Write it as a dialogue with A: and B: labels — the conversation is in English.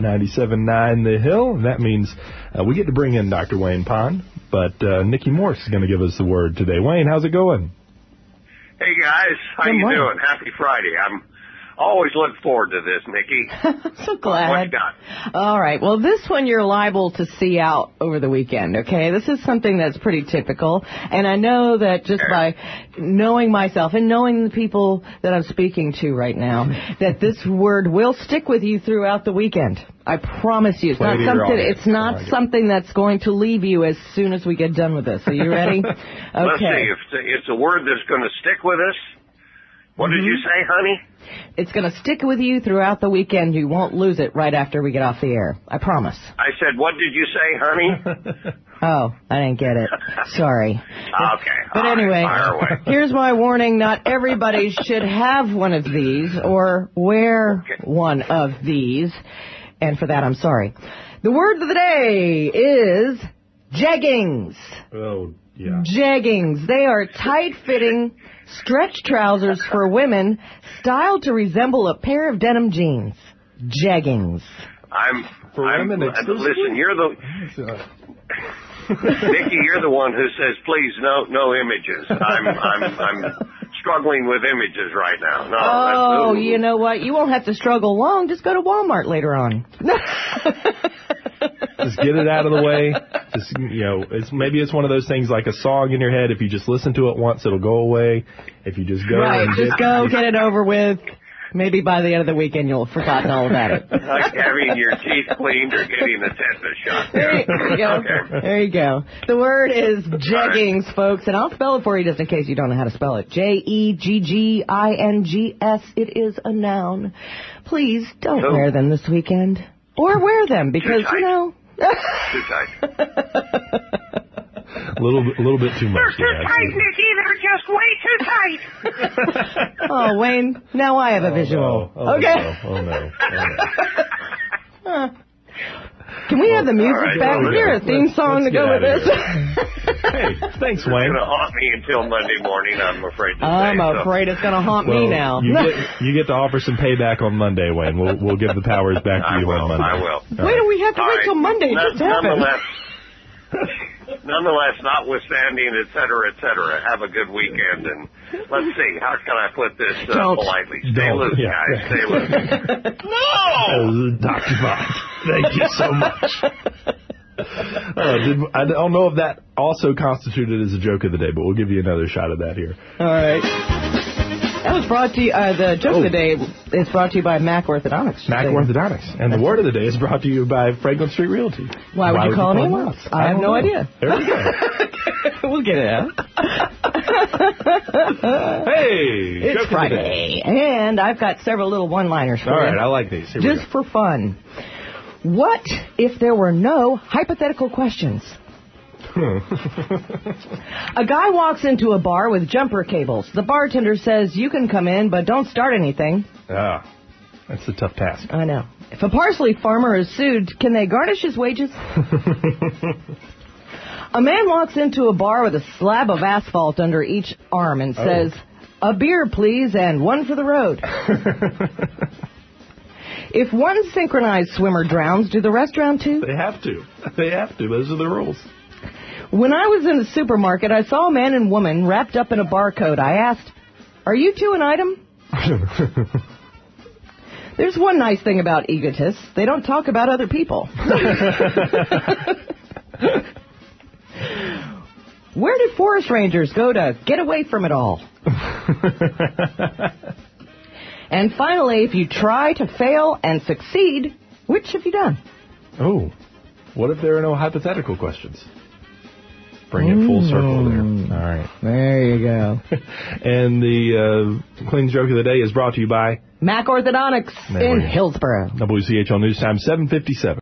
A: 97.9 The Hill. And that means we get to bring in Dr. Wayne Pond, but Nikki Morse is going to give us the word today. Wayne, how's it going?
B: Hey, guys. How you doing? Happy Friday. I'm always look forward to this, Nikki.
C: So glad.
B: What you got?
C: All right. Well, this one you're liable to see out over the weekend, okay? This is something that's pretty typical. And I know that just by knowing myself and knowing the people that I'm speaking to right now, that this word will stick with you throughout the weekend. I promise you. It's not something that's going to leave you as soon as we get done with this. Are you ready? Okay.
B: Let's see. If it's a word that's going to stick with us, what did you say, honey?
C: It's going to stick with you throughout the weekend. You won't lose it right after we get off the air. I promise.
B: I said, what did you say, honey?
C: Oh, I didn't get it. Sorry.
B: Okay.
C: But anyway, here's my warning. Not everybody should have one of these or wear one of these. And for that, I'm sorry. The word of the day is jeggings.
A: Oh, yeah.
C: Jeggings. They are tight-fitting stretch trousers for women styled to resemble a pair of denim jeans. Jeggings.
B: Listen, you're the... Nikki, you're the one who says, please, no images. I'm struggling with images right now.
C: You know what? You won't have to struggle long. Just go to Walmart later on.
A: Just get it out of the way. Just, maybe it's one of those things like a song in your head. If you just listen to it once, it'll go away. If you just go
C: get it over with. Maybe by the end of the weekend you'll have forgotten all about it.
B: Like having your teeth cleaned or getting a tetanus shot.
C: There you go. Okay. There you go. The word is jeggings, folks, and I'll spell it for you just in case you don't know how to spell it. Jeggings. It is a noun. Please don't wear them this weekend. Or wear them because,
B: Too tight.
A: A little bit too much.
B: They're too tight, Nikki. They're just way too tight.
C: Oh, Wayne, now I have a visual. Okay.
A: No.
C: Can we have the music back here? A theme song to go with this?
A: Hey, thanks, Wayne.
B: It's going to haunt me until Monday morning, I'm afraid to say.
C: I'm afraid it's going to haunt me now.
A: You get to offer some payback on Monday, Wayne. We'll give the powers back to you on Monday.
B: I will.
C: Why do we have to wait till Monday? It just happened.
B: Nonetheless, notwithstanding, et cetera, have a good weekend. And let's see, how can I put this politely? Stay loose, guys. Stay loose.
A: No! Dr. Bond, thank you so much. I don't know if that also constituted as a joke of the day, but we'll give you another shot at that here.
C: All right. That was brought to you, the joke of the day is brought to you by Mac Orthodontics.
A: Mac Orthodontics. And the word of the day is brought to you by Franklin Street Realty.
C: Why would you call me once? I have no idea.
A: There we go.
C: We'll get it out.
A: Hey!
C: It's Friday. And I've got several little one-liners for you.
A: All right, I like these.
C: Just for fun. What if there were no hypothetical questions? A guy walks into a bar with jumper cables. The bartender says, you can come in, but don't start anything.
A: That's a tough task.
C: I know. If a parsley farmer is sued, can they garnish his wages? A man walks into a bar with a slab of asphalt under each arm and says, a beer, please, and one for the road. If one synchronized swimmer drowns, do the rest drown too?
A: They have to. Those are the rules.
C: When I was in the supermarket, I saw a man and woman wrapped up in a barcode. I asked, are you two an item? There's one nice thing about egotists. They don't talk about other people. Where do forest rangers go to get away from it all? And finally, if you try to fail and succeed, which have you done?
A: Oh, what if there are no hypothetical questions? Bring it full circle there. All right.
C: There you go.
A: And the clean joke of the day is brought to you by
C: Mac Orthodontics in Hillsboro.
A: WCHL News Time, 7:57.